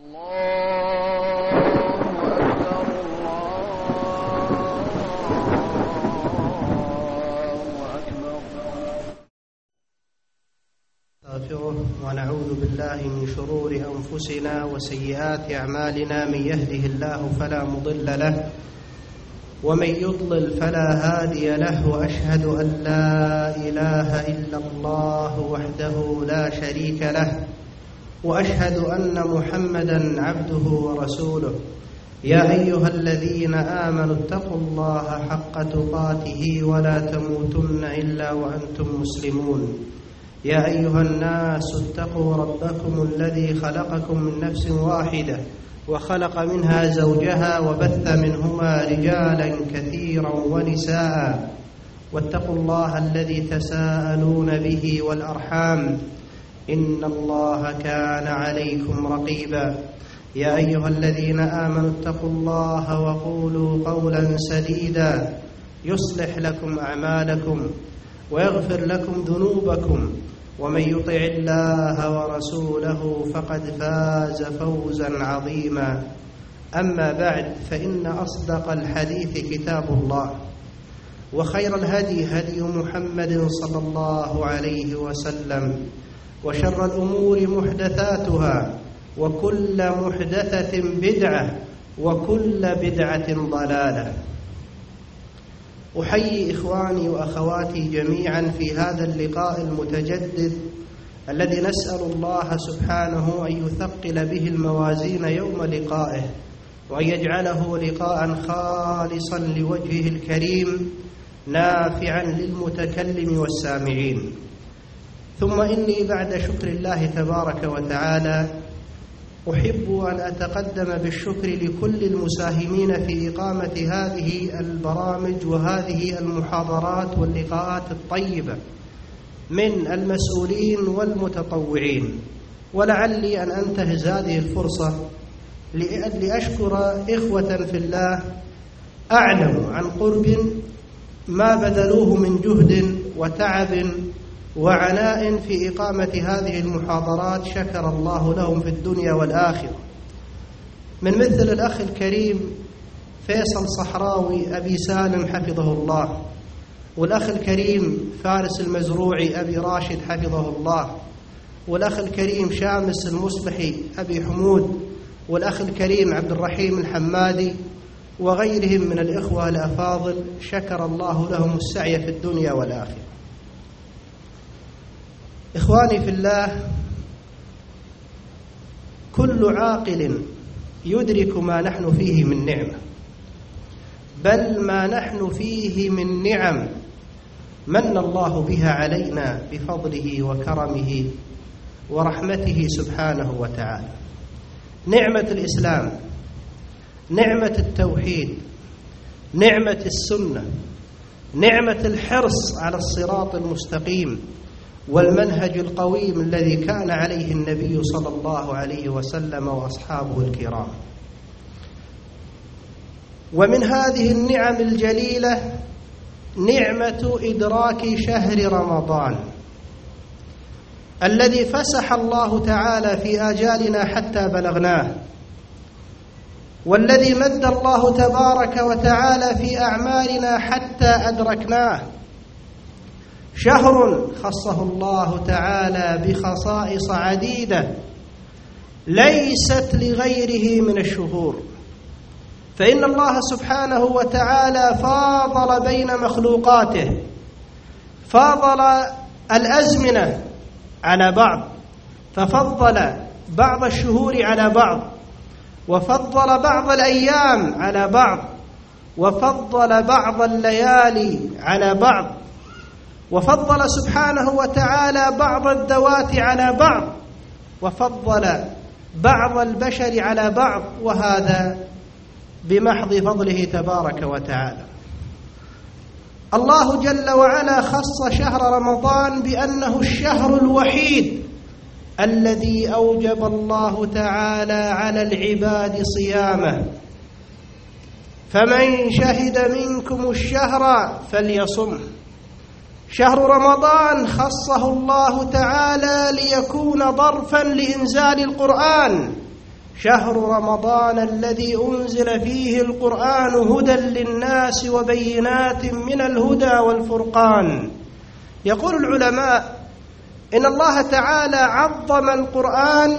ونعوذ بالله من شرور أنفسنا وسيئات أعمالنا. من يهده الله فلا مضل له ومن يضلل فلا هادي له، وأشهد أن لا إله إلا الله وحده لا شريك له، وأشهد أن محمدا عبده ورسوله. يا أيها الذين آمنوا اتقوا الله حق تقاته ولا تموتن إلا وأنتم مسلمون. يا أيها الناس اتقوا ربكم الذي خلقكم من نفس واحدة وخلق منها زوجها وبث منهما رجالا كثيرا ونساء، واتقوا الله الذي تساءلون به والأرحام إن الله كان عليكم رقيبا. يا أيها الذين آمنوا اتقوا الله وقولوا قولا سديدا يصلح لكم أعمالكم ويغفر لكم ذنوبكم، ومن يطع الله ورسوله فقد فاز فوزا عظيما. أما بعد، فإن أصدق الحديث كتاب الله، وخير الهدي هدي محمد صلى الله عليه وسلم، وشر الأمور محدثاتها، وكل محدثة بدعة، وكل بدعة ضلالة. أحيي إخواني وأخواتي جميعا في هذا اللقاء المتجدد الذي نسأل الله سبحانه أن يثقل به الموازين يوم لقائه، وأن يجعله لقاء خالصا لوجهه الكريم نافعا للمتكلم والسامعين. ثم إني بعد شكر الله تبارك وتعالى أحب أن أتقدم بالشكر لكل المساهمين في إقامة هذه البرامج وهذه المحاضرات واللقاءات الطيبة من المسؤولين والمتطوعين، ولعلي أن أنتهز هذه الفرصة لأشكر إخوة في الله أعلم عن قرب ما بذلوه من جهد وتعب وعناء في إقامة هذه المحاضرات، شكر الله لهم في الدنيا والآخرة. من مثل الأخ الكريم فيصل صحراوي أبي سالم حفظه الله، والأخ الكريم فارس المزروعي أبي راشد حفظه الله، والأخ الكريم شامس المصبحي أبي حمود، والأخ الكريم عبد الرحيم الحمادي، وغيرهم من الإخوة الأفاضل، شكر الله لهم السعي في الدنيا والآخرة. إخواني في الله، كل عاقل يدرك ما نحن فيه من نعمة، بل ما نحن فيه من نعم من الله بها علينا بفضله وكرمه ورحمته سبحانه وتعالى. نعمة الإسلام، نعمة التوحيد، نعمة السنة، نعمة الحرص على الصراط المستقيم والمنهج القويم الذي كان عليه النبي صلى الله عليه وسلم وأصحابه الكرام. ومن هذه النعم الجليلة نعمة إدراك شهر رمضان الذي فسح الله تعالى في آجالنا حتى بلغناه، والذي مد الله تبارك وتعالى في أعمارنا حتى أدركناه. شهر خصه الله تعالى بخصائص عديدة ليست لغيره من الشهور، فإن الله سبحانه وتعالى فاضل بين مخلوقاته، فاضل الأزمنة على بعض، ففضل بعض الشهور على بعض، وفضل بعض الأيام على بعض، وفضل بعض الليالي على بعض، وفضل سبحانه وتعالى بعض الذوات على بعض، وفضل بعض البشر على بعض، وهذا بمحض فضله تبارك وتعالى. الله جل وعلا خص شهر رمضان بأنه الشهر الوحيد الذي أوجب الله تعالى على العباد صيامه، فمن شهد منكم الشهر فليصم. شهر رمضان خصه الله تعالى ليكون ظرفا لإنزال القرآن، شهر رمضان الذي أنزل فيه القرآن هدى للناس وبينات من الهدى والفرقان. يقول العلماء إن الله تعالى عظم القرآن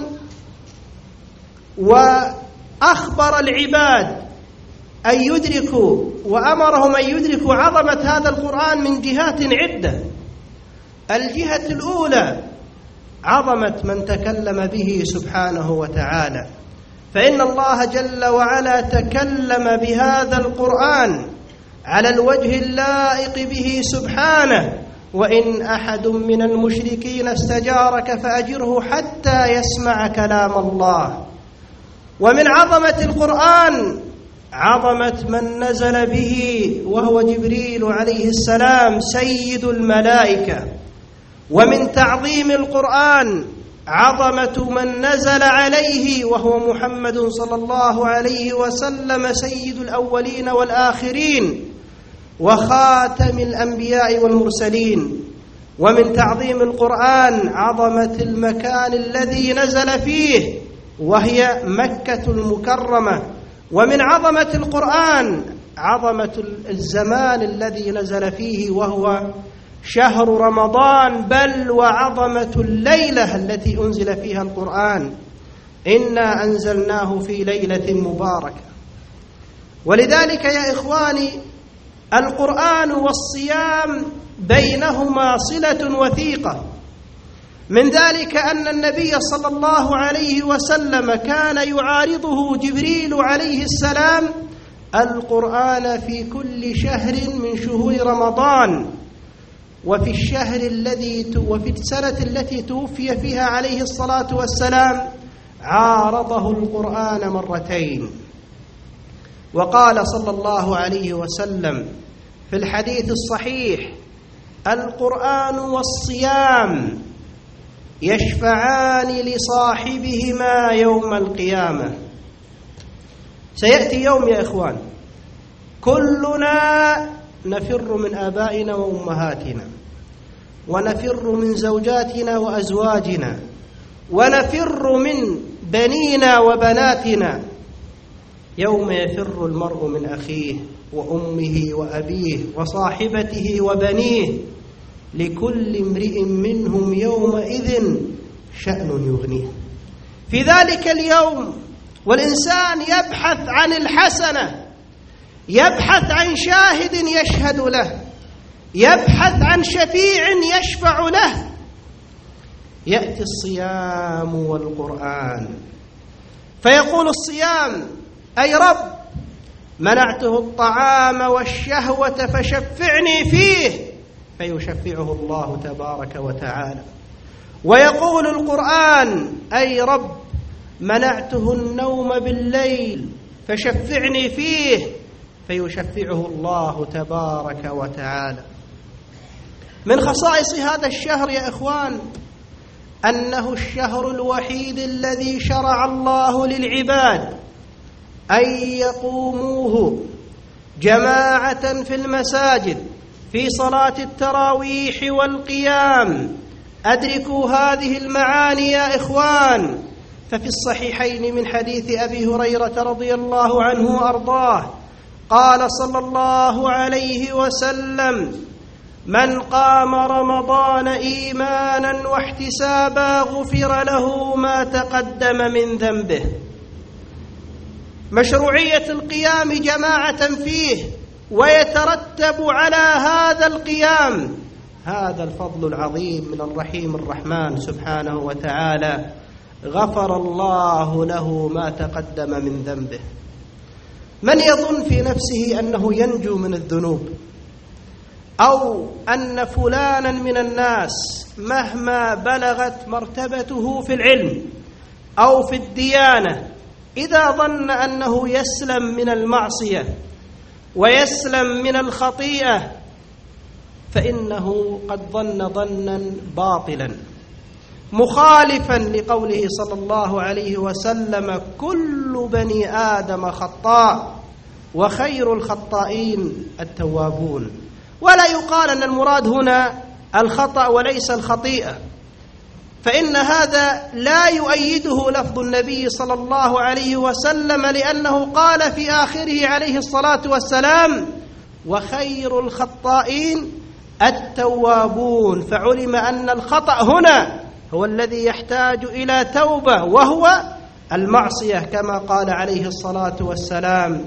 وأخبر العباد أن يدركوا وأمرهم أن يدركوا عظمة هذا القرآن من جهات عدة. الجهة الأولى عظمة من تكلم به سبحانه وتعالى، فإن الله جل وعلا تكلم بهذا القرآن على الوجه اللائق به سبحانه: وإن أحد من المشركين استجارك فأجره حتى يسمع كلام الله. ومن عظمة القرآن عظمة من نزل به وهو جبريل عليه السلام سيد الملائكة. ومن تعظيم القرآن عظمة من نزل عليه وهو محمد صلى الله عليه وسلم سيد الأولين والآخرين وخاتم الأنبياء والمرسلين. ومن تعظيم القرآن عظمة المكان الذي نزل فيه وهي مكة المكرمة. ومن عظمة القرآن عظمة الزمان الذي نزل فيه وهو شهر رمضان، بل وعظمة الليلة التي أنزل فيها القرآن: إنا أنزلناه في ليلة مباركة. ولذلك يا إخواني القرآن والصيام بينهما صلة وثيقة. من ذلك أن النبي صلى الله عليه وسلم كان يعارضه جبريل عليه السلام القرآن في كل شهر من شهور رمضان، وفي السنة التي توفي فيها عليه الصلاة والسلام عارضه القرآن مرتين. وقال صلى الله عليه وسلم في الحديث الصحيح: القرآن والصيام يشفعان لصاحبهما يوم القيامة. سيأتي يوم يا إخوان كلنا نفر من آبائنا وأمهاتنا، ونفر من زوجاتنا وأزواجنا، ونفر من بنينا وبناتنا. يوم يفر المرء من أخيه وأمه وأبيه وصاحبته وبنيه، لكل امرئ منهم يومئذ شأن يغنيه. في ذلك اليوم والإنسان يبحث عن الحسنة، يبحث عن شاهد يشهد له، يبحث عن شفيع يشفع له. يأتي الصيام والقرآن فيقول الصيام: أي رب منعته الطعام والشهوة فشفعني فيه، فيشفعه الله تبارك وتعالى. ويقول القرآن: أي رب منعته النوم بالليل فشفعني فيه، فيشفعه الله تبارك وتعالى. من خصائص هذا الشهر يا إخوان أنه الشهر الوحيد الذي شرع الله للعباد أن يقوموه جماعة في المساجد في صلاة التراويح والقيام. أدركوا هذه المعاني يا إخوان. ففي الصحيحين من حديث أبي هريرة رضي الله عنه وأرضاه قال صلى الله عليه وسلم: من قام رمضان إيمانا واحتسابا غفر له ما تقدم من ذنبه. مشروعية القيام جماعة فيه ويترتب على هذا القيام هذا الفضل العظيم من الرحيم الرحمن سبحانه وتعالى: غفر الله له ما تقدم من ذنبه. من يظن في نفسه أنه ينجو من الذنوب، أو أن فلانا من الناس مهما بلغت مرتبته في العلم أو في الديانة، إذا ظن أنه يسلم من المعصية ويسلم من الخطيئة، فإنه قد ظن ظنا باطلا مخالفا لقوله صلى الله عليه وسلم: كل بني آدم خطاء وخير الخطائين التوابون. ولا يقال أن المراد هنا الخطأ وليس الخطيئة، فإن هذا لا يؤيده لفظ النبي صلى الله عليه وسلم، لأنه قال في آخره عليه الصلاة والسلام: وخير الخطائين التوابون. فعلم أن الخطأ هنا هو الذي يحتاج إلى توبة، وهو المعصية، كما قال عليه الصلاة والسلام: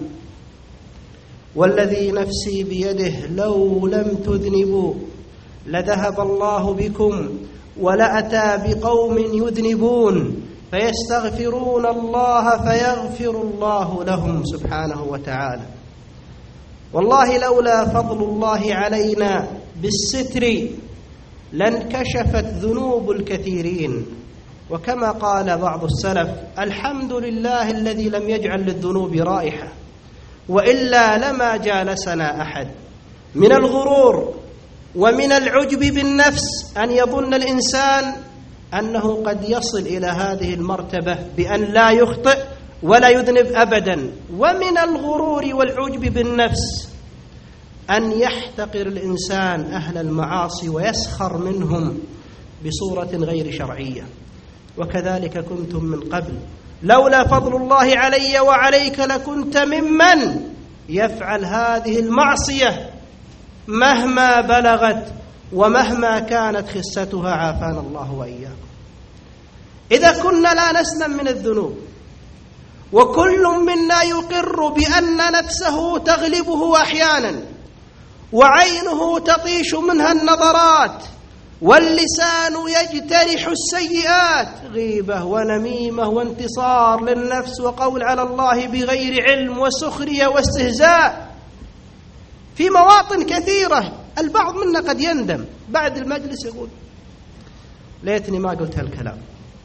والذي نفسي بيده لو لم تذنبوا لذهب الله بكم ولأتى بقوم يذنبون فيستغفرون الله فيغفر الله لهم سبحانه وتعالى. والله لولا فضل الله علينا بالستر لانكشفت ذنوب الكثيرين. وكما قال بعض السلف: الحمد لله الذي لم يجعل للذنوب رائحة، وإلا لما جالسنا أحد. من الغرور ومن العجب بالنفس أن يظن الإنسان أنه قد يصل إلى هذه المرتبة بأن لا يخطئ ولا يذنب أبدا. ومن الغرور والعجب بالنفس أن يحتقر الإنسان أهل المعاصي ويسخر منهم بصورة غير شرعية. وكذلك كنتم من قبل، لولا فضل الله علي وعليك لكنت ممن يفعل هذه المعصية مهما بلغت ومهما كانت خستها، عافانا الله وإياكم. إذا كنا لا نسلم من الذنوب، وكل منا يقر بأن نفسه تغلبه أحيانا، وعينه تطيش منها النظرات، واللسان يجترح السيئات، غيبة ونميمة وانتصار للنفس وقول على الله بغير علم وسخرية واستهزاء في مواطن كثيرة. البعض منا قد يندم بعد المجلس يقول: ليتني ما قلت هالكلام.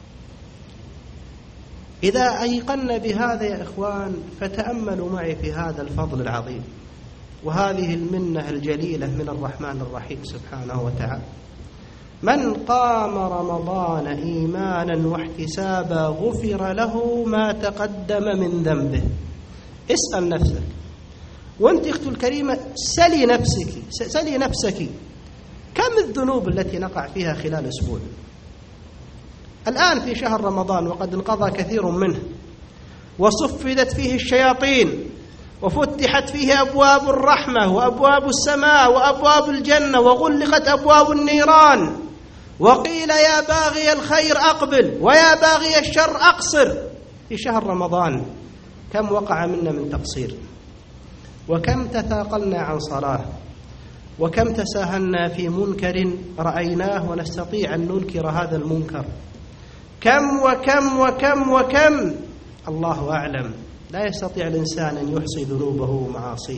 إذا أيقنا بهذا يا إخوان فتأملوا معي في هذا الفضل العظيم وهذه المنة الجليلة من الرحمن الرحيم سبحانه وتعالى. من قام رمضان إيمانا واحتسابا غفر له ما تقدم من ذنبه. اسأل نفسك، وانت اختي الكريمة سلي نفسك كم الذنوب التي نقع فيها خلال أسبوع؟ الآن في شهر رمضان وقد انقضى كثير منه، وصفدت فيه الشياطين، وفتحت فيه أبواب الرحمة وأبواب السماء وأبواب الجنة، وغلقت أبواب النيران، وقيل يا باغي الخير أقبل ويا باغي الشر أقصر. في شهر رمضان كم وقع منا من تقصير، وكم تثاقلنا عن صلاة، وكم تساهلنا في منكر رأيناه ونستطيع أن ننكر هذا المنكر. كم وكم وكم وكم، الله أعلم. لا يستطيع الإنسان أن يحصي ذنوبه ومعاصيه.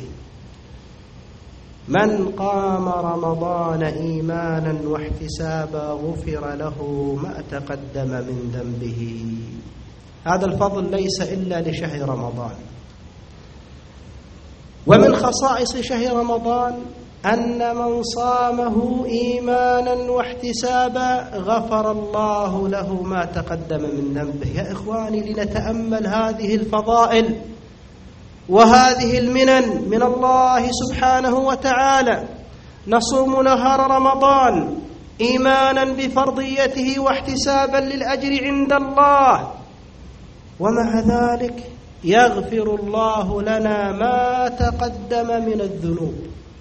من قام رمضان إيمانا واحتسابا غفر له ما تقدم من ذنبه. هذا الفضل ليس إلا لشهر رمضان. ومن خصائص شهر رمضان أن من صامه إيمانا واحتسابا غفر الله له ما تقدم من ذنبه. يا إخواني، لنتأمل هذه الفضائل وهذه المنن من الله سبحانه وتعالى. نصوم نهار رمضان إيمانا بفرضيته واحتسابا للأجر عند الله، ومع ذلك يغفر الله لنا ما تقدم من الذنوب.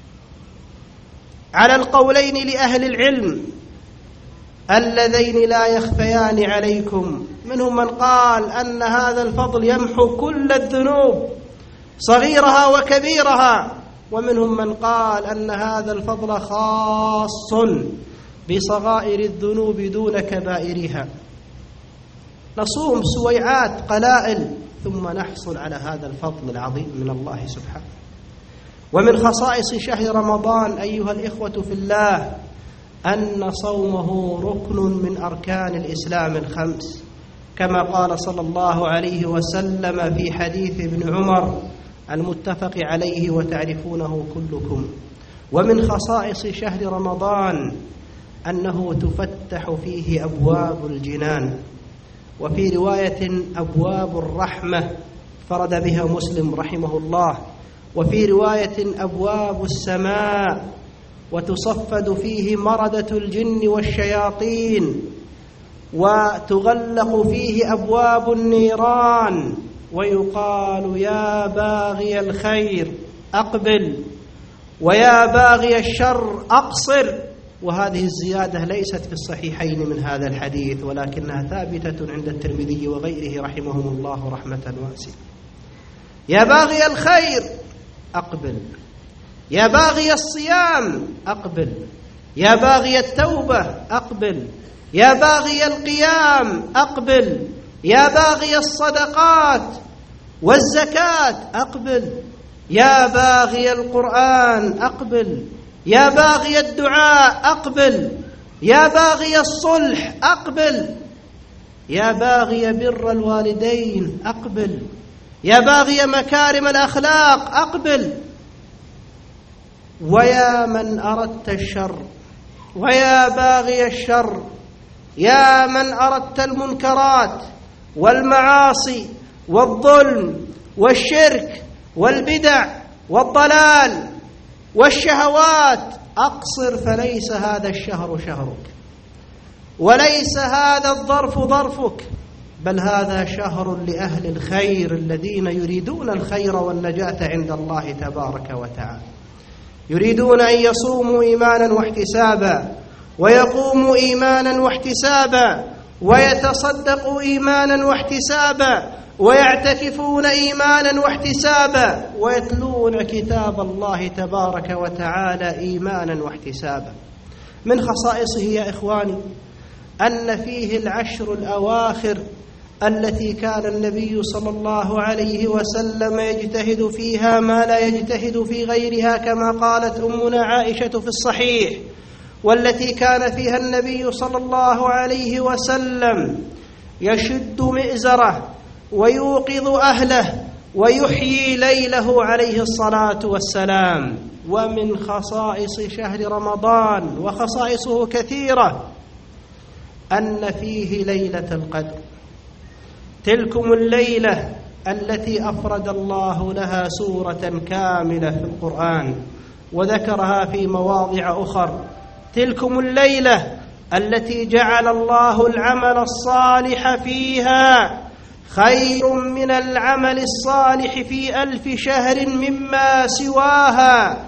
على القولين لأهل العلم اللذين لا يخفيان عليكم، منهم من قال أن هذا الفضل يمحو كل الذنوب صغيرها وكبيرها، ومنهم من قال أن هذا الفضل خاص بصغائر الذنوب دون كبائرها. نصوم سويعات قلائل ثم نحصل على هذا الفضل العظيم من الله سبحانه. ومن خصائص شهر رمضان أيها الإخوة في الله أن صومه ركن من أركان الإسلام الخمس، كما قال صلى الله عليه وسلم في حديث ابن عمر المتفق عليه وتعرفونه كلكم. ومن خصائص شهر رمضان أنه تفتح فيه أبواب الجنان، وفي رواية أبواب الرحمة فرد بها مسلم رحمه الله، وفي رواية أبواب السماء، وتصفد فيه مردة الجن والشياطين، وتغلق فيه أبواب النيران، ويقال يا باغي الخير أقبل ويا باغي الشر أقصر. وهذه الزيادة ليست في الصحيحين من هذا الحديث، ولكنها ثابتة عند الترمذي وغيره رحمهم الله رحمة واسعة. يا باغي الخير أقبل، يا باغي الصيام أقبل، يا باغي التوبة أقبل، يا باغي القيام أقبل، يا باغي الصدقات والزكاة أقبل، يا باغي القرآن أقبل، يا باغي الدعاء أقبل، يا باغي الصلح أقبل، يا باغي بر الوالدين أقبل، يا باغي مكارم الأخلاق أقبل، ويا من أردت الشر، ويا باغي الشر، يا من أردت المنكرات والمعاصي والظلم والشرك والبدع والضلال والشهوات أقصر، فليس هذا الشهر شهرك، وليس هذا الظرف ظرفك، بل هذا شهر لأهل الخير الذين يريدون الخير والنجاة عند الله تبارك وتعالى، يريدون أن يصوموا إيمانا واحتسابا، ويقوموا إيمانا واحتسابا، ويتصدقوا إيمانا واحتسابا، ويعتكفون إيمانا واحتسابا، ويتلون كتاب الله تبارك وتعالى إيمانا واحتسابا. من خصائصه يا إخواني أن فيه العشر الأواخر التي كان النبي صلى الله عليه وسلم يجتهد فيها ما لا يجتهد في غيرها، كما قالت أمنا عائشة في الصحيح، والتي كان فيها النبي صلى الله عليه وسلم يشد مئزره ويوقظ أهله ويحيي ليله عليه الصلاة والسلام. ومن خصائص شهر رمضان، وخصائصه كثيرة، أن فيه ليلة القدر، تلكم الليلة التي أفرد الله لها سورة كاملة في القرآن وذكرها في مواضع أخر، تلكم الليلة التي جعل الله العمل الصالح فيها خير من العمل الصالح في 1000 شهر مما سواها.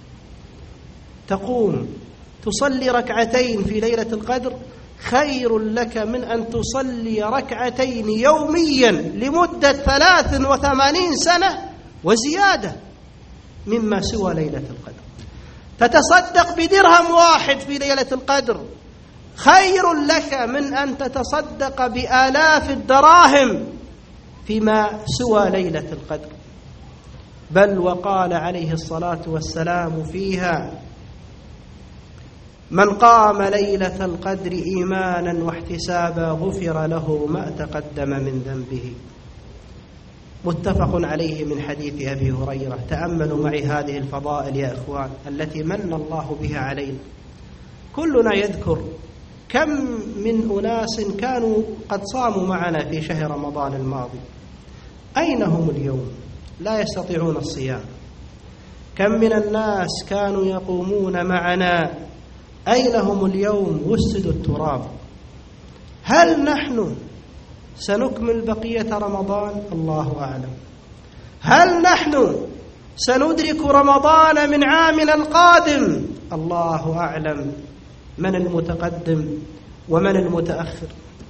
تقوم تصلي ركعتين في ليلة القدر خير لك من أن تصلي ركعتين يوميا لمدة 83 سنة وزيادة مما سوى ليلة القدر. تتصدق بدرهم واحد في ليلة القدر خير لك من أن تتصدق بآلاف الدراهم فيما سوى ليلة القدر. بل وقال عليه الصلاة والسلام فيها: من قام ليلة القدر إيمانا واحتسابا غفر له ما تقدم من ذنبه. متفق عليه من حديث أبي هريرة. تأملوا معي هذه الفضائل يا إخوان التي من الله بها علينا. كلنا يذكر كم من أناس كانوا قد صاموا معنا في شهر رمضان الماضي، أين هم اليوم؟ لا يستطيعون الصيام. كم من الناس كانوا يقومون معنا، أين هم اليوم؟ وسدوا التراب. هل نحن سنكمل بقية رمضان؟ الله أعلم. هل نحن سندرك رمضان من عامنا القادم؟ الله أعلم. من المتقدم ومن المتأخر؟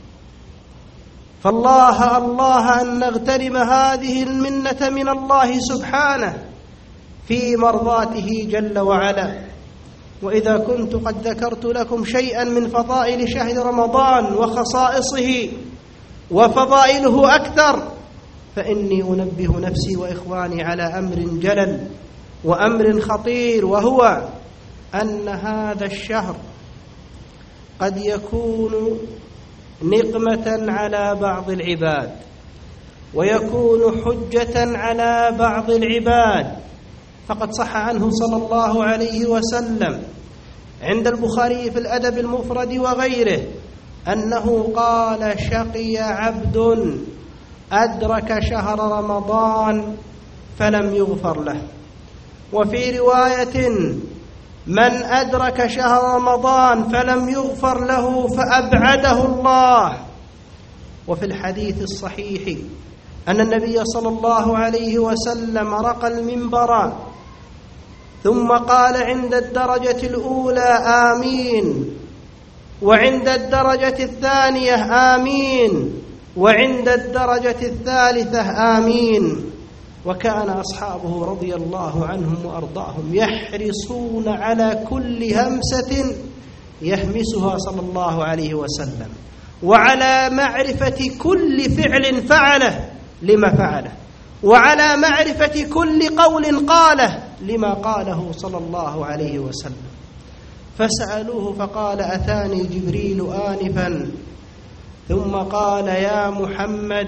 فالله الله أن نغتنم هذه المنة من الله سبحانه في مرضاته جل وعلا. وإذا كنت قد ذكرت لكم شيئا من فضائل شهر رمضان وخصائصه وفضائله أكثر، فإني أنبه نفسي وإخواني على أمر جلل وأمر خطير، وهو أن هذا الشهر قد يكون نقمة على بعض العباد، ويكون حجة على بعض العباد. فقد صح عنه صلى الله عليه وسلم عند البخاري في الأدب المفرد وغيره أنه قال: شقي عبد أدرك شهر رمضان فلم يغفر له. وفي رواية: من أدرك شهر رمضان فلم يغفر له فأبعده الله. وفي الحديث الصحيح أن النبي صلى الله عليه وسلم رقى المنبر ثم قال عند الدرجة الأولى آمين، وعند الدرجة الثانية آمين، وعند الدرجة الثالثة آمين. وكان أصحابه رضي الله عنهم وأرضاهم يحرصون على كل همسة يهمسها صلى الله عليه وسلم، وعلى معرفة كل فعل فعله لما فعله، وعلى معرفة كل قول قاله لما قاله صلى الله عليه وسلم. فسألوه فقال أتاني جبريل آنفا ثم قال يا محمد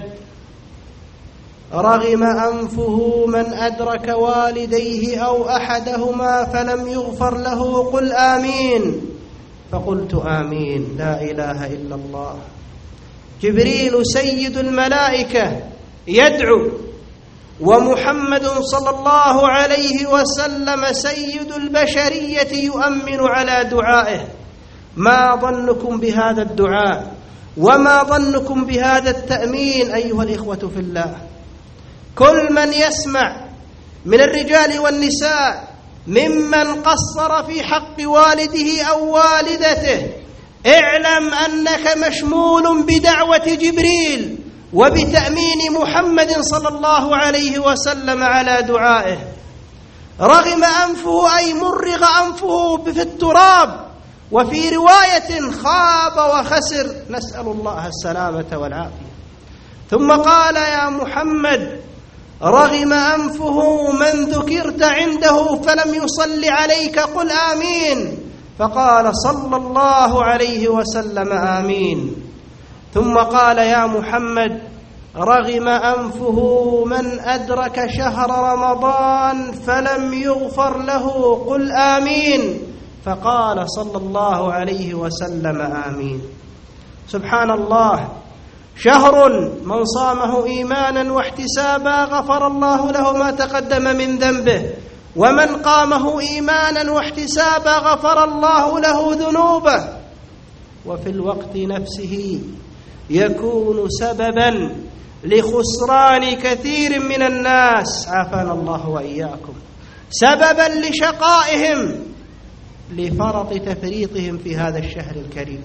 رغم أنفه من أدرك والديه أو أحدهما فلم يغفر له قل آمين. فقلت آمين، لا إله إلا الله. جبريل سيد الملائكة يدعو، ومحمد صلى الله عليه وسلم سيد البشرية يؤمن على دعائه. ما ظنكم بهذا الدعاء وما ظنكم بهذا التأمين أيها الإخوة في الله؟ كل من يسمع من الرجال والنساء ممن قصر في حق والده أو والدته اعلم أنك مشمول بدعوة جبريل وبتأمين محمد صلى الله عليه وسلم على دعائه. رغم أنفه أي مرغ أنفه في التراب، وفي رواية خاب وخسر، نسأل الله السلامة والعافية. ثم قال يا محمد رغم أنفه من ذكرت عنده فلم يصل عليك قل آمين. فقال صلى الله عليه وسلم آمين. ثم قال يا محمد رغم أنفه من أدرك شهر رمضان فلم يغفر له قل آمين. فقال صلى الله عليه وسلم آمين. سبحان الله، شهر من صامه إيمانا واحتسابا غفر الله له ما تقدم من ذنبه، ومن قامه إيمانا واحتسابا غفر الله له ذنوبه. وفي الوقت نفسه يكون سببا لخسران كثير من الناس، عافانا الله وإياكم، سببا لشقائهم لفرط تفريطهم في هذا الشهر الكريم.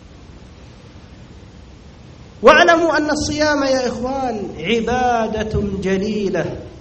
واعلموا أن الصيام يا إخوان عبادة جليلة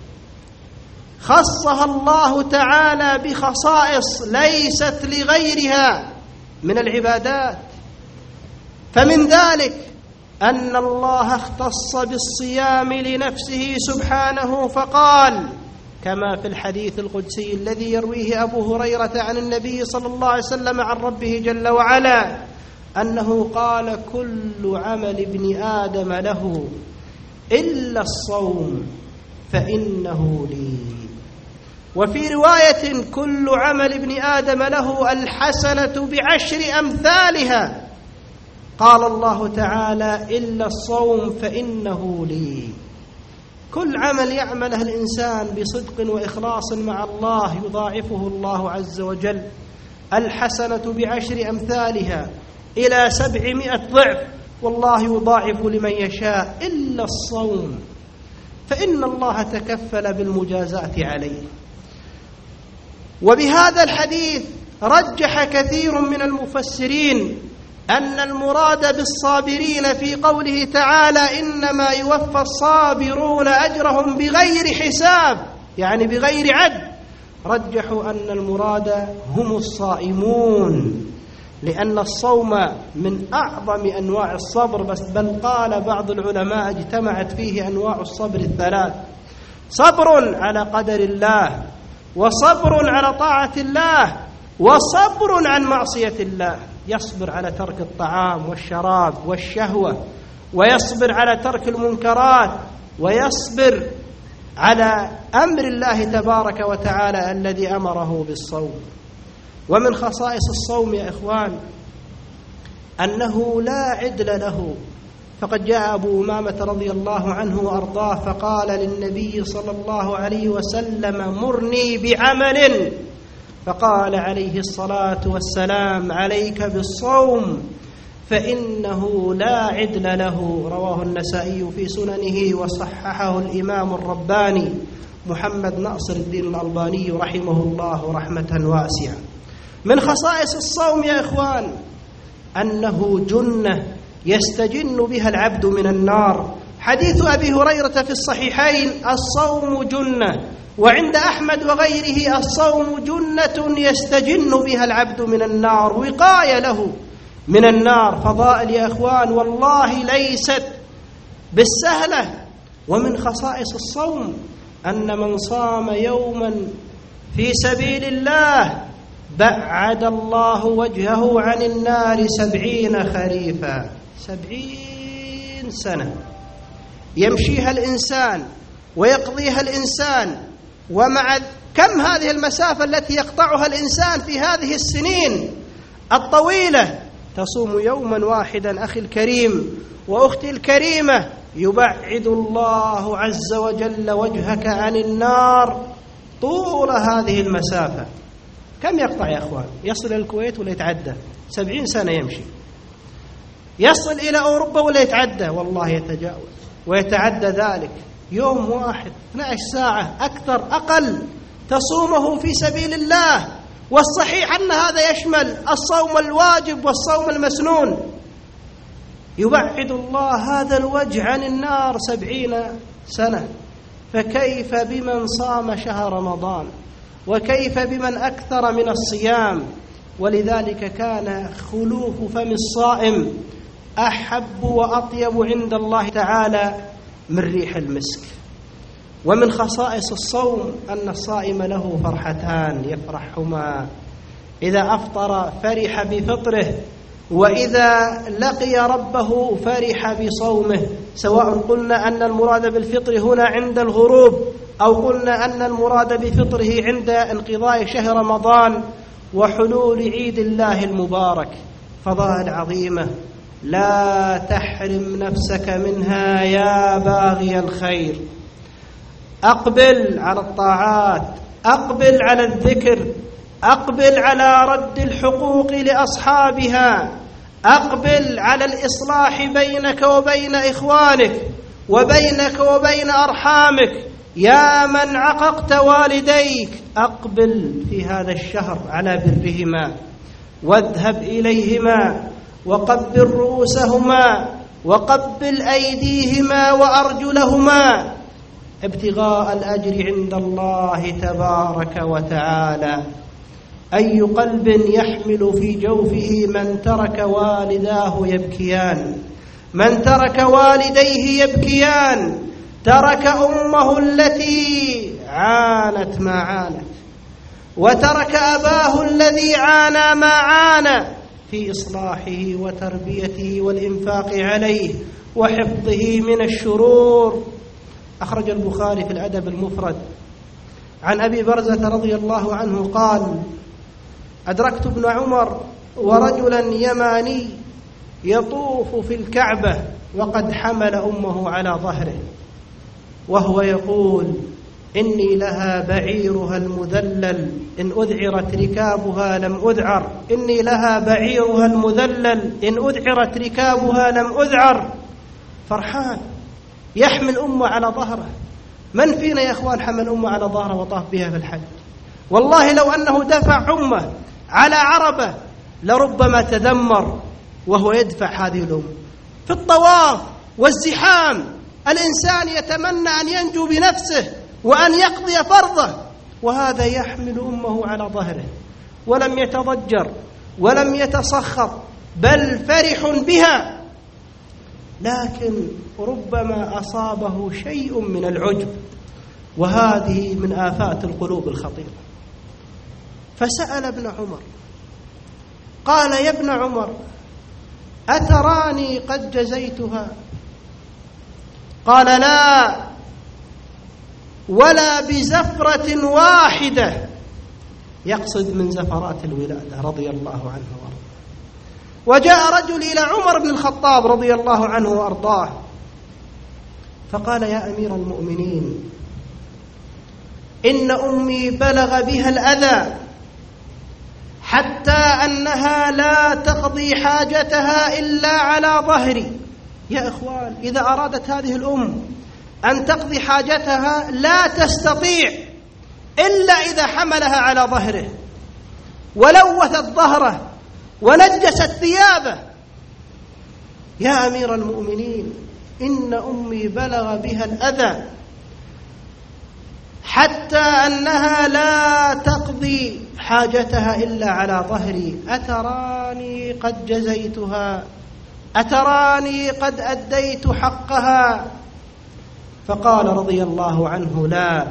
خصها الله تعالى بخصائص ليست لغيرها من العبادات. فمن ذلك أن الله اختص بالصيام لنفسه سبحانه فقال كما في الحديث القدسي الذي يرويه أبو هريرة عن النبي صلى الله عليه وسلم عن ربه جل وعلا أنه قال كل عمل ابن آدم له إلا الصوم فإنه لي. وفي رواية كل عمل ابن آدم له الحسنة بعشر أمثالها. قال الله تعالى إلا الصوم فإنه لي. كل عمل يعمله الإنسان بصدق وإخلاص مع الله يضاعفه الله عز وجل الحسنة بعشر أمثالها إلى 700 ضعف، والله يضاعف لمن يشاء إلا الصوم فإن الله تكفل بالمجازات عليه. وبهذا الحديث رجح كثير من المفسرين أن المراد بالصابرين في قوله تعالى إنما يوفى الصابرون أجرهم بغير حساب، يعني بغير عد، رجحوا أن المراد هم الصائمون، لأن الصوم من أعظم أنواع الصبر، بل قال بعض العلماء اجتمعت فيه أنواع الصبر الثلاث: صبر على قدر الله، وصبر على طاعة الله، وصبر عن معصية الله. يصبر على ترك الطعام والشراب والشهوة، ويصبر على ترك المنكرات، ويصبر على أمر الله تبارك وتعالى الذي أمره بالصوم. ومن خصائص الصوم يا إخوان أنه لا عدل له، فقد جاء أبو أمامة رضي الله عنه وأرضاه فقال للنبي صلى الله عليه وسلم مرني بعمل فقال عليه الصلاة والسلام: عليك بالصوم فإنه لا عدل له. رواه النسائي في سننه وصححه الإمام الرباني محمد ناصر الدين الألباني رحمه الله رحمة واسعة. من خصائص الصوم يا إخوان أنه جنة يستجن بها العبد من النار. حديث أبي هريرة في الصحيحين: الصوم جنة، وعند أحمد وغيره: الصوم جنة يستجن بها العبد من النار، وقاية له من النار. فضائل يا إخوان والله ليست بالسهلة. ومن خصائص الصوم أن من صام يوما في سبيل الله بعد الله وجهه عن النار 70 خريفا. 70 سنة يمشيها الإنسان ويقضيها الإنسان. ومع كم هذه المسافة التي يقطعها الإنسان في هذه السنين الطويلة، تصوم يوما واحدا أخي الكريم وأختي الكريمة يبعد الله عز وجل وجهك عن النار طول هذه المسافة. كم يقطع يا أخوان؟ يصل إلى الكويت ولا يتعدى 70 سنة يمشي؟ يصل إلى أوروبا ولا يتعدى؟ والله يتجاوز ويتعدى ذلك. يوم واحد 12 ساعة أكثر أقل تصومه في سبيل الله. والصحيح أن هذا يشمل الصوم الواجب والصوم المسنون. يبعد الله هذا الوجه عن النار 70 سنة. فكيف بمن صام شهر رمضان؟ وكيف بمن أكثر من الصيام؟ ولذلك كان خلوف فم الصائم أحب وأطيب عند الله تعالى من ريح المسك. ومن خصائص الصوم أن الصائم له فرحتان يفرحهما: إذا أفطر فرح بفطره، وإذا لقي ربه فرح بصومه. سواء قلنا أن المراد بالفطر هنا عند الغروب، أو قلنا أن المراد بفطره عند انقضاء شهر رمضان وحلول عيد الله المبارك. فضائل عظيمة لا تحرم نفسك منها يا باغي الخير. أقبل على الطاعات، أقبل على الذكر، أقبل على رد الحقوق لأصحابها، أقبل على الإصلاح بينك وبين إخوانك وبينك وبين أرحامك. يا من عققت والديك أقبل في هذا الشهر على برهما، واذهب إليهما وقبل رؤوسهما وقبل أيديهما وأرجلهما ابتغاء الأجر عند الله تبارك وتعالى. أي قلب يحمل في جوفه من ترك والداه يبكيان، من ترك والديه يبكيان، ترك أمه التي عانت ما عانت، وترك أباه الذي عانى ما عانى في إصلاحه وتربيته والإنفاق عليه وحفظه من الشرور. أخرج البخاري في الأدب المفرد عن أبي برزة رضي الله عنه قال: أدركت ابن عمر ورجلا يماني يطوف في الكعبة وقد حمل أمه على ظهره، وهو يقول: إني لها بعيرها المذلل إن أذعرت ركابها لم أذعر، إني لها بعيرها المذلل إن أذعرت ركابها لم أذعر. فرحان يحمل أمه على ظهره. من فينا يا أخوان حمل أمه على ظهره وطاف بها في الحج؟ والله لو أنه دفع أمه على عربة لربما تدمر وهو يدفع هذه الأم. في الطواف والزحام الإنسان يتمنى أن ينجو بنفسه وأن يقضي فرضه، وهذا يحمل أمه على ظهره ولم يتضجر ولم يتسخط، بل فرح بها. لكن ربما أصابه شيء من العجب، وهذه من آفات القلوب الخطيرة. فسأل ابن عمر قال: يا ابن عمر أتراني قد جزيتها؟ قال: لا، ولا بزفرة واحدة. يقصد من زفرات الولادة رضي الله عنه وارضاه. وجاء رجل إلى عمر بن الخطاب رضي الله عنه وارضاه فقال: يا أمير المؤمنين، إن أمي بلغ بها الأذى أنها لا تقضي حاجتها إلا على ظهري. يا إخوان، إذا أرادت هذه الأم أن تقضي حاجتها لا تستطيع إلا إذا حملها على ظهره ولوثت ظهره ونجست ثيابه. يا أمير المؤمنين، إن أمي بلغ بها الأذى حتى أنها لا تقضي حاجتها إلا على ظهري. أتراني قد جزيتها؟ أتراني قد أديت حقها؟ فقال رضي الله عنه: لا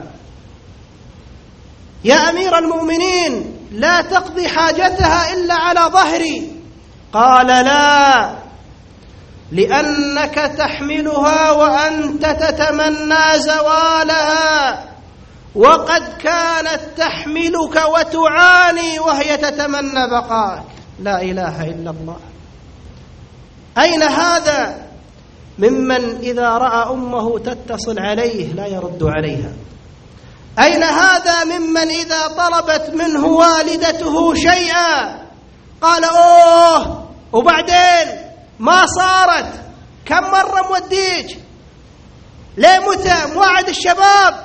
يا أمير المؤمنين، لا تقضي حاجتها إلا على ظهري. قال: لا، لأنك تحملها وأنت تتمنى زوالها، وقد كانت تحملك وتعاني وهي تتمنى بقائك. لا إله إلا الله. أين هذا ممن إذا رأى أمه تتصل عليه لا يرد عليها؟ أين هذا ممن إذا طلبت منه والدته شيئا قال: أوه، وبعدين ما صارت؟ كم مرة موديك؟ ليه متى موعد الشباب؟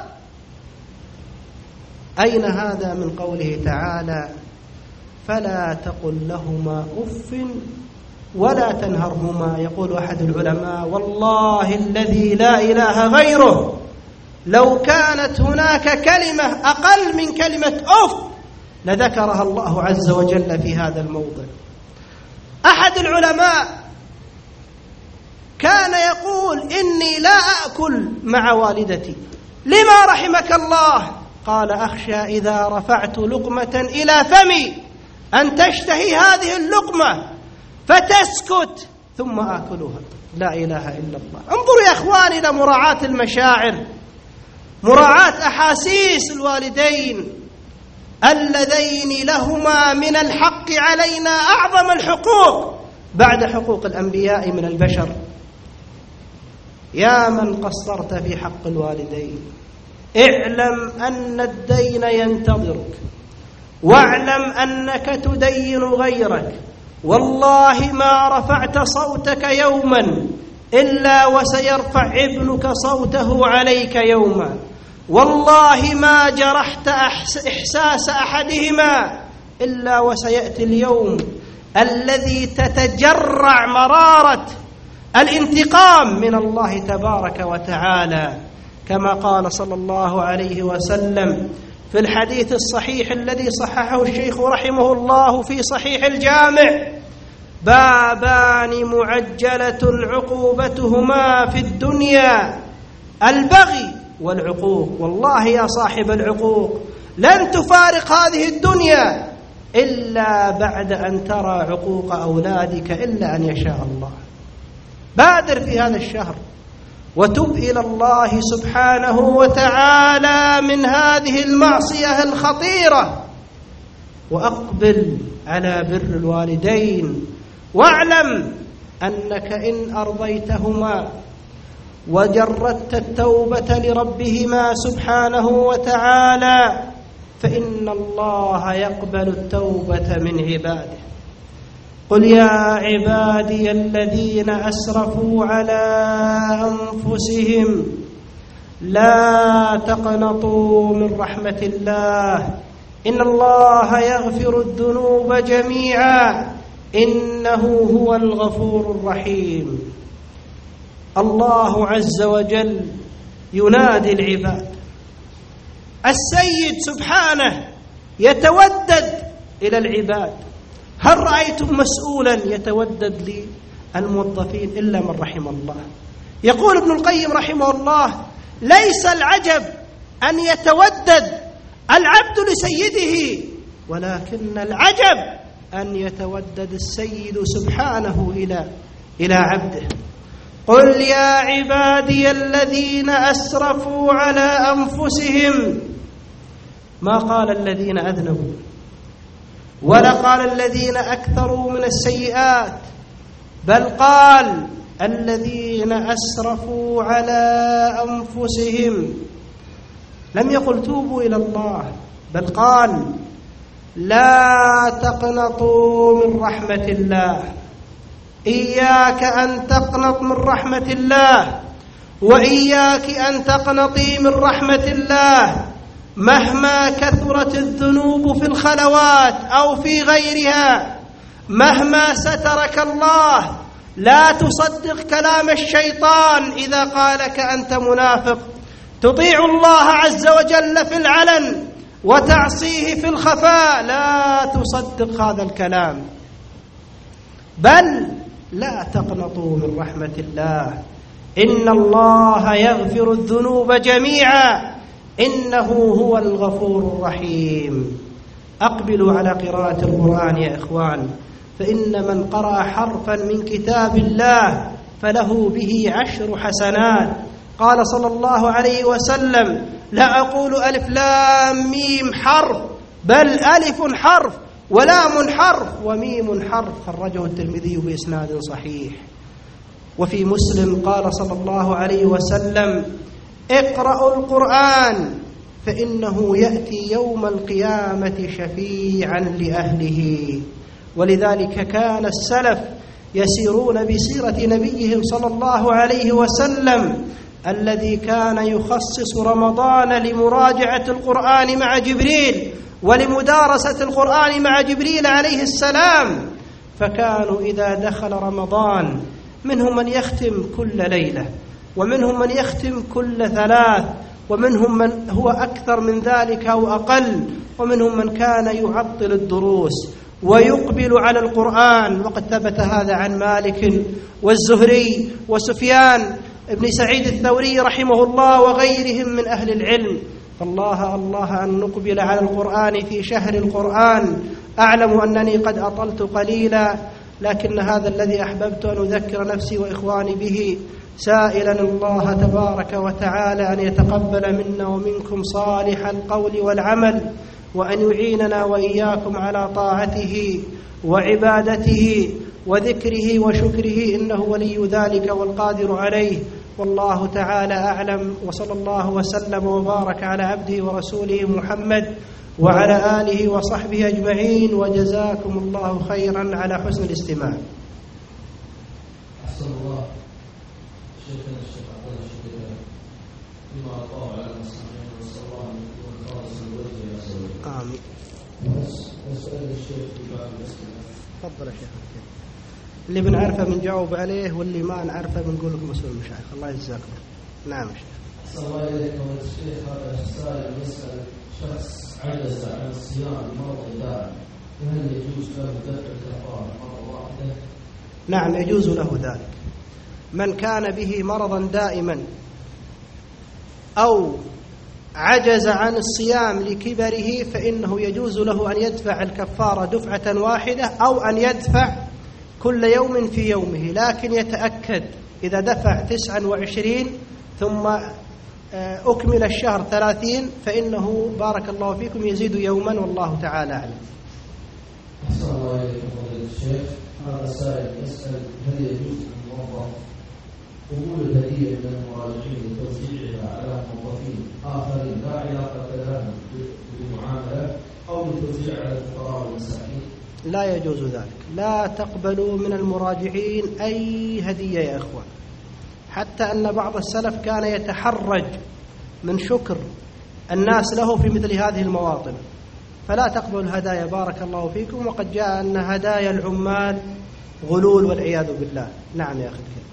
أين هذا من قوله تعالى: فلا تقل لهما أف ولا تنهرهما؟ يقول أحد العلماء: والله الذي لا إله غيره لو كانت هناك كلمة أقل من كلمة أف لذكرها الله عز وجل في هذا الموضع. أحد العلماء كان يقول: إني لا أأكل مع والدتي. لما رحمك الله؟ قال: أخشى إذا رفعت لقمة إلى فمي أن تشتهي هذه اللقمة فتسكت ثم آكلها. لا إله إلا الله. انظروا يا أخوان إلى مراعاة المشاعر، مراعاة أحاسيس الوالدين اللذين لهما من الحق علينا أعظم الحقوق بعد حقوق الأنبياء من البشر. يا من قصرت في حق الوالدين، اعلم أن الدين ينتظرك، واعلم أنك تدين غيرك. والله ما رفعت صوتك يوما إلا وسيرفع ابنك صوته عليك يوما. والله ما جرحت إحساس أحدهما إلا وسيأتي اليوم الذي تتجرع مرارة الانتقام من الله تبارك وتعالى، كما قال صلى الله عليه وسلم في الحديث الصحيح الذي صححه الشيخ رحمه الله في صحيح الجامع: بابان معجلة عقوبتهما في الدنيا البغي والعقوق. والله يا صاحب العقوق لن تفارق هذه الدنيا إلا بعد أن ترى عقوق أولادك إلا أن يشاء الله. بادر في هذا الشهر وتب إلى الله سبحانه وتعالى من هذه المعصية الخطيرة، وأقبل على بر الوالدين، واعلم أنك إن أرضيتهما وجردت التوبة لربهما سبحانه وتعالى فإن الله يقبل التوبة من عباده. قل يا عبادي الذين أسرفوا على أنفسهم لا تقنطوا من رحمة الله إن الله يغفر الذنوب جميعا إنه هو الغفور الرحيم. الله عز وجل ينادي العباد. السيد سبحانه يتودد إلى العباد. هل رأيتم مسؤولا يتودد للموظفين إلا من رحم الله؟ يقول ابن القيم رحمه الله: ليس العجب أن يتودد العبد لسيده، ولكن العجب أن يتودد السيد سبحانه إلى عبده. قل يا عبادي الذين أسرفوا على أنفسهم، ما قال الذين أذنبوا ولا قال الذين أكثروا من السيئات، بل قال الذين أسرفوا على أنفسهم. لم يقل توبوا إلى الله، بل قال لا تقنطوا من رحمة الله. إياك أن تقنط من رحمة الله، وإياك أن تقنطي من رحمة الله مهما كثرت الذنوب في الخلوات أو في غيرها، مهما سترك الله. لا تصدق كلام الشيطان إذا قالك أنت منافق. تطيع الله عز وجل في العلن وتعصيه في الخفاء، لا تصدق هذا الكلام. بل لا تقنطوا من رحمة الله، إن الله يغفر الذنوب جميعا إنه هو الغفور الرحيم. أقبلوا على قراءة القرآن يا إخوان، فإن من قرأ حرفا من كتاب الله فله به 10 حسنات. قال صلى الله عليه وسلم: لا أقول ألف لام ميم حرف، بل ألف حرف ولام حرف وميم حرف. خرجه الترمذي بإسناد صحيح. وفي مسلم قال صلى الله عليه وسلم: اقرأوا القرآن فإنه يأتي يوم القيامة شفيعا لأهله. ولذلك كان السلف يسيرون بسيرة نبيهم صلى الله عليه وسلم الذي كان يخصص رمضان لمراجعة القرآن مع جبريل ولمدارسة القرآن مع جبريل عليه السلام. فكانوا إذا دخل رمضان منهم من يختم كل ليلة، ومنهم من يختم كل 3، ومنهم من هو أكثر من ذلك أو أقل، ومنهم من كان يعطل الدروس ويقبل على القرآن. وقد ثبت هذا عن مالك والزهري وسفيان ابن سعيد الثوري رحمه الله وغيرهم من أهل العلم. فالله الله أن نقبل على القرآن في شهر القرآن. أعلم أنني قد أطلت قليلا، لكن هذا الذي أحببت أن أذكر نفسي وإخواني به، سائلا الله تبارك وتعالى أن يتقبل منا ومنكم صالح القول والعمل، وأن يعيننا وإياكم على طاعته وعبادته وذكره وشكره، إنه ولي ذلك والقادر عليه. والله تعالى أعلم، وصلى الله وسلم وبارك على عبده ورسوله محمد وعلى آله وصحبه أجمعين، وجزاكم الله خيرا على حسن الاستماع. أحسن الله شيخنا الشيخ عبد الله الشكري بما أطاع على المسلمين، وصلى الله أن يكون خالصا لوجهه يا سيدي. آمين. أسأل الشيخ في باب الأسئلة. تفضل يا شيخ. اللي بنعرفه بنجاوب عليه، واللي ما نعرفه بنقول لكم مسؤول المشايخ. الله يجزاكم. نعم يا شيخ. أحسن الله إليكم الشيخ. هذا السائل يسأل: شخص عجز عن الصيام بمرض دائم، هل يجوز له دفع الكفارة مرة واحدة؟ نعم يجوز له ذلك. من كان به مرضا دائما أو عجز عن الصيام لكبره فإنه يجوز له أن يدفع الكفارة دفعة واحدة، أو أن يدفع كل يوم في يومه، لكن يتأكد إذا دفع 29 ثم أكمل الشهر 30 فإنه بارك الله فيكم يزيد يوما، والله تعالى أعلم. أحسن الله إليكم فضيلة الشيخ. هذا سائل يسأل: هل يجوز للموظف قبول الهدية من المراجعين لتوزيعها على موظفين آخرين لا علاقة لهم بالمعاملة، أو لتوزيع على الفقراء والمساكين؟ لا يجوز ذلك. لا تقبلوا من المراجعين أي هدية يا إخوان، حتى أن بعض السلف كان يتحرج من شكر الناس له في مثل هذه المواطن. فلا تقبلوا الهدايا بارك الله فيكم. وقد جاء أن هدايا العمال غلول والعياذ بالله. نعم يا أخي.